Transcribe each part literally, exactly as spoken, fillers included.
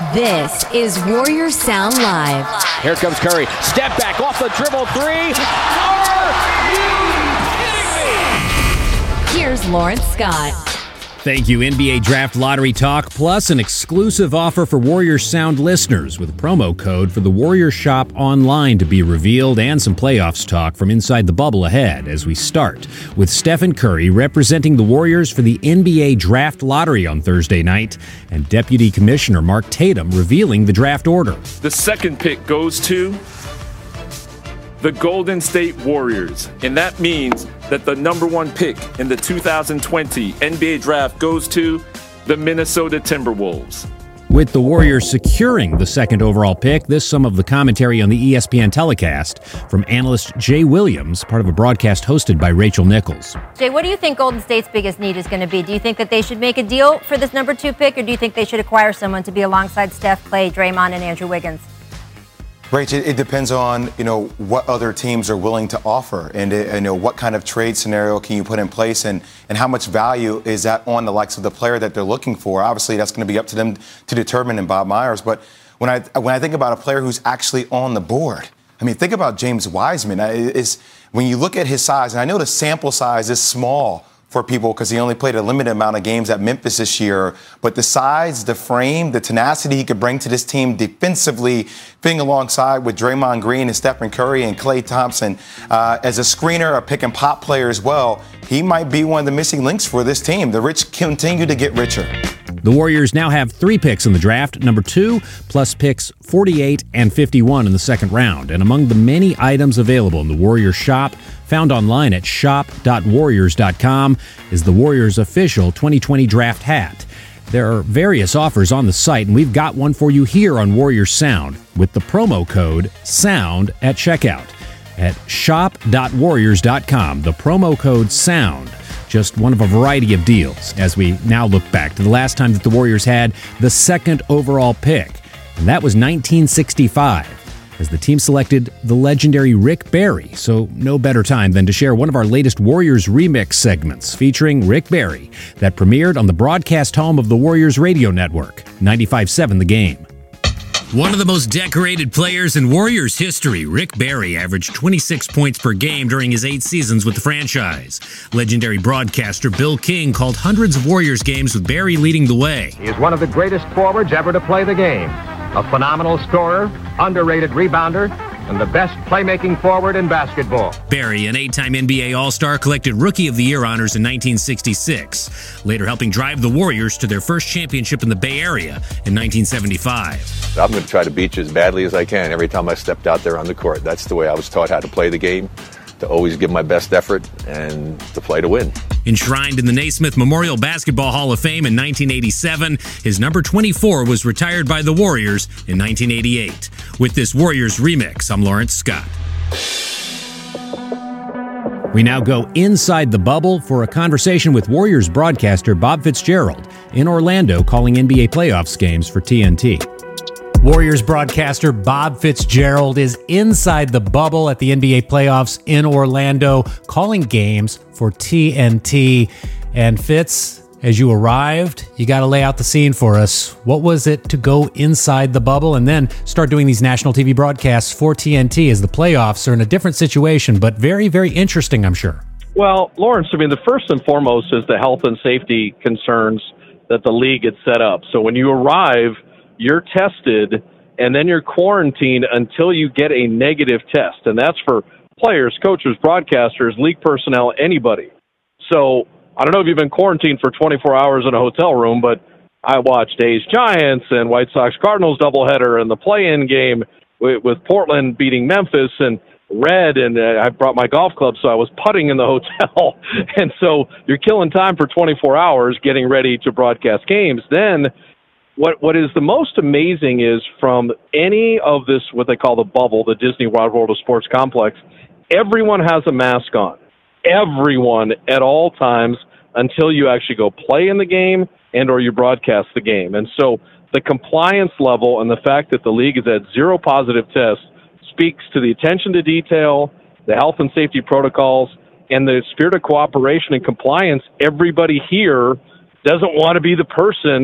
This is Warriors Sound Live. Here comes Curry. Step back off the dribble three. Are you kidding me? Here's Lawrence Scott. Thank you, N B A Draft Lottery Talk, plus an exclusive offer for Warriors Sound listeners with a promo code for the Warriors Shop online to be revealed and some playoffs talk from inside the bubble ahead as we start with Stephen Curry representing the Warriors for the N B A Draft Lottery on Thursday night and Deputy Commissioner Mark Tatum revealing the draft order. The second pick goes to the Golden State Warriors, and that means that the number one pick in the two thousand twenty N B A Draft goes to the Minnesota Timberwolves. With the Warriors securing the second overall pick, this some of the commentary on the E S P N telecast from analyst Jay Williams, part of a broadcast hosted by Rachel Nichols. Jay, what do you think Golden State's biggest need is going to be? Do you think that they should make a deal for this number two pick, or do you think they should acquire someone to be alongside Steph, Clay, Draymond, and Andrew Wiggins? Rach, it depends on, you know, what other teams are willing to offer and, you know, what kind of trade scenario can you put in place and, and how much value is that on the likes of the player that they're looking for. Obviously, that's going to be up to them to determine in Bob Myers. But when I when I think about a player who's actually on the board, I mean, think about James Wiseman. Is when you look at his size, and I know the sample size is small for people because he only played a limited amount of games at Memphis this year. But the size, the frame, the tenacity he could bring to this team defensively, being alongside with Draymond Green and Stephen Curry and Klay Thompson, uh, as a screener, a pick and pop player as well, he might be one of the missing links for this team. The rich continue to get richer. The Warriors now have three picks in the draft, number two, plus picks forty-eight and fifty-one in the second round. And among the many items available in the Warriors shop, found online at shop dot warriors dot com, is the Warriors official twenty twenty draft hat. There are various offers on the site, and we've got one for you here on Warriors Sound with the promo code SOUND at checkout at shop dot warriors dot com. The promo code SOUND. Just one of a variety of deals as we now look back to the last time that the Warriors had the second overall pick, and that was nineteen sixty-five, as the team selected the legendary Rick Barry. So no better time than to share one of our latest Warriors remix segments featuring Rick Barry that premiered on the broadcast home of the Warriors radio network, ninety-five point seven The Game. One of the most decorated players in Warriors history, Rick Barry averaged twenty-six points per game during his eight seasons with the franchise. Legendary broadcaster Bill King called hundreds of Warriors games with Barry leading the way. He is one of the greatest forwards ever to play the game. A phenomenal scorer, underrated rebounder, and the best playmaking forward in basketball. Barry, an eight-time N B A All-Star, collected Rookie of the Year honors in nineteen sixty-six, later helping drive the Warriors to their first championship in the Bay Area in nineteen seventy-five. I'm going to try to beat you as badly as I can every time I stepped out there on the court. That's the way I was taught how to play the game, to always give my best effort and to play to win. Enshrined in the Naismith Memorial Basketball Hall of Fame in nineteen eighty-seven, his number twenty-four was retired by the Warriors in nineteen eighty-eight. With this Warriors remix, I'm Lawrence Scott. We now go inside the bubble for a conversation with Warriors broadcaster Bob Fitzgerald in Orlando, calling N B A playoffs games for T N T. Warriors broadcaster Bob Fitzgerald is inside the bubble at the N B A playoffs in Orlando, calling games for T N T. And Fitz, as you arrived, you got to lay out the scene for us. What was it to go inside the bubble and then start doing these national T V broadcasts for T N T as the playoffs are in a different situation, but very, very interesting, I'm sure? Well, Lawrence, I mean, the first and foremost is the health and safety concerns that the league had set up. So when you arrive, you're tested, and then you're quarantined until you get a negative test. And that's for players, coaches, broadcasters, league personnel, anybody. So I don't know if you've been quarantined for twenty-four hours in a hotel room, but I watched A's Giants and White Sox Cardinals doubleheader and the play-in game with, with Portland beating Memphis and read, and uh, I brought my golf club, so I was putting in the hotel. And so you're killing time for twenty-four hours getting ready to broadcast games. Then What what is the most amazing is from any of this, what they call the bubble, the Disney Wide World of Sports complex, everyone has a mask on. Everyone at all times until you actually go play in the game and or you broadcast the game. And so the compliance level and the fact that the league has had zero positive tests speaks to the attention to detail, the health and safety protocols, and the spirit of cooperation and compliance. Everybody here doesn't want to be the person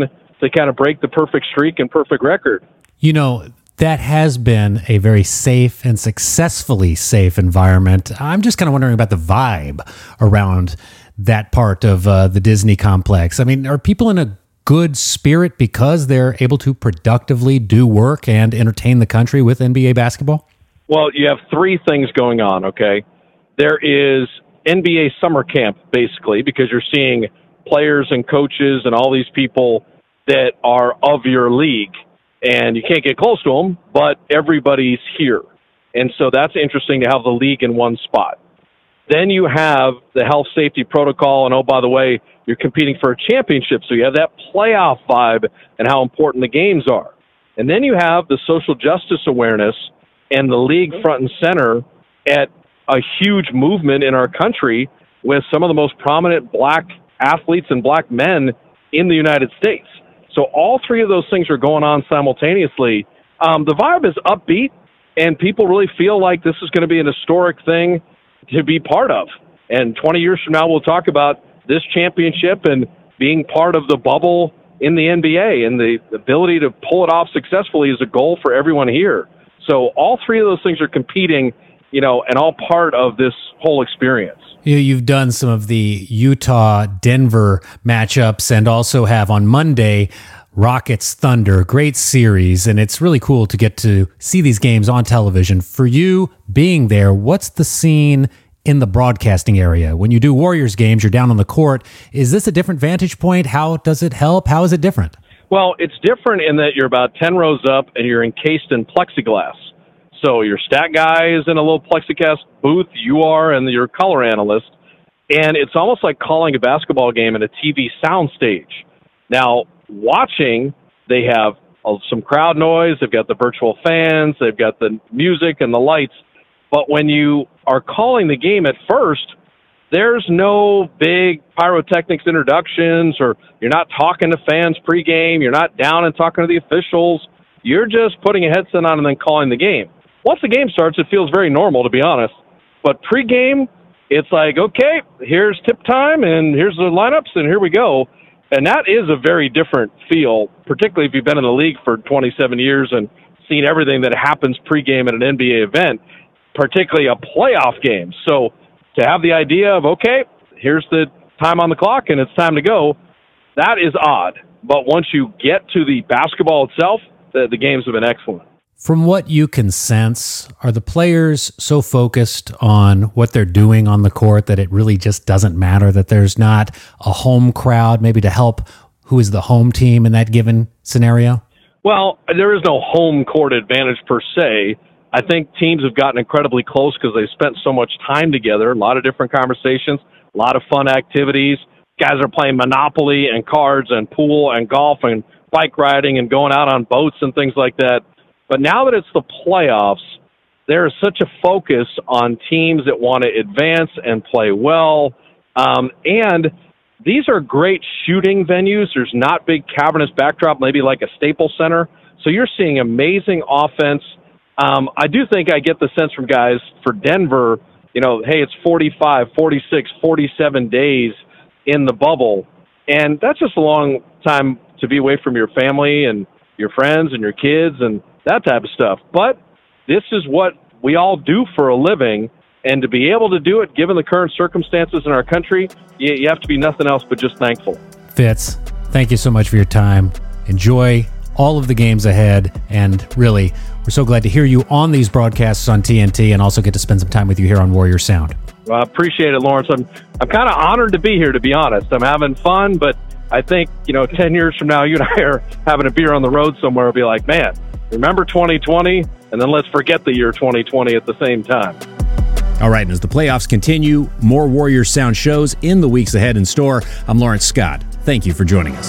to kind of break the perfect streak and perfect record. You know, that has been a very safe and successfully safe environment. I'm just kind of wondering about the vibe around that part of uh, the Disney complex. I mean, are people in a good spirit because they're able to productively do work and entertain the country with N B A basketball? Well, you have three things going on, okay? There is N B A summer camp, basically, because you're seeing players and coaches and all these people that are of your league, and you can't get close to them, but everybody's here. And so that's interesting to have the league in one spot. Then you have the health safety protocol, and oh, by the way, you're competing for a championship, so you have that playoff vibe and how important the games are. And then you have the social justice awareness and the league front and center at a huge movement in our country with some of the most prominent black athletes and black men in the United States. So all three of those things are going on simultaneously. Um, the vibe is upbeat, and people really feel like this is going to be an historic thing to be part of. And twenty years from now, we'll talk about this championship and being part of the bubble in the N B A, and the ability to pull it off successfully is a goal for everyone here. So all three of those things are competing, you know, and all part of this whole experience. You, you've done some of the Utah-Denver matchups and also have on Monday Rockets-Thunder. Great series, and it's really cool to get to see these games on television. For you being there, what's the scene in the broadcasting area? When you do Warriors games, you're down on the court. Is this a different vantage point? How does it help? How is it different? Well, it's different in that you're about ten rows up and you're encased in plexiglass. So your stat guy is in a little plexiglass booth, you are, and your color analyst. And it's almost like calling a basketball game in a T V soundstage. Now, watching, they have some crowd noise, they've got the virtual fans, they've got the music and the lights. But when you are calling the game at first, there's no big pyrotechnics introductions, or you're not talking to fans pregame, you're not down and talking to the officials. You're just putting a headset on and then calling the game. Once the game starts, it feels very normal, to be honest. But pregame, it's like, okay, here's tip time, and here's the lineups, and here we go. And that is a very different feel, particularly if you've been in the league for twenty-seven years and seen everything that happens pregame at an N B A event, particularly a playoff game. So to have the idea of, okay, here's the time on the clock and it's time to go, that is odd. But once you get to the basketball itself, the, the games have been excellent. From what you can sense, are the players so focused on what they're doing on the court that it really just doesn't matter, that there's not a home crowd maybe to help who is the home team in that given scenario? Well, there is no home court advantage per se. I think teams have gotten incredibly close because they spent so much time together, a lot of different conversations, a lot of fun activities. Guys are playing Monopoly and cards and pool and golf and bike riding and going out on boats and things like that. But now that it's the playoffs, there is such a focus on teams that want to advance and play well. Um, and these are great shooting venues. There's not big cavernous backdrop, maybe like a Staples Center. So you're seeing amazing offense. Um, I do think I get the sense from guys for Denver, you know, hey, it's forty-five, forty-six, forty-seven days in the bubble. And that's just a long time to be away from your family and your friends and your kids and that type of stuff. But this is what we all do for a living. And to be able to do it, given the current circumstances in our country, you, you have to be nothing else but just thankful. Fitz, thank you so much for your time. Enjoy all of the games ahead. And really, we're so glad to hear you on these broadcasts on T N T and also get to spend some time with you here on Warrior Sound. Well, I appreciate it, Lawrence. I'm, I'm kind of honored to be here, to be honest. I'm having fun, but I think, you know, ten years from now, you and I are having a beer on the road somewhere. I'll be like, man, remember twenty twenty? And then let's forget the year twenty twenty at the same time. All right, and as the playoffs continue, more Warrior Sound shows in the weeks ahead in store. I'm Lawrence Scott. Thank you for joining us.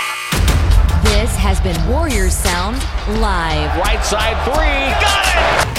This has been Warrior Sound Live. Right side three. Got it!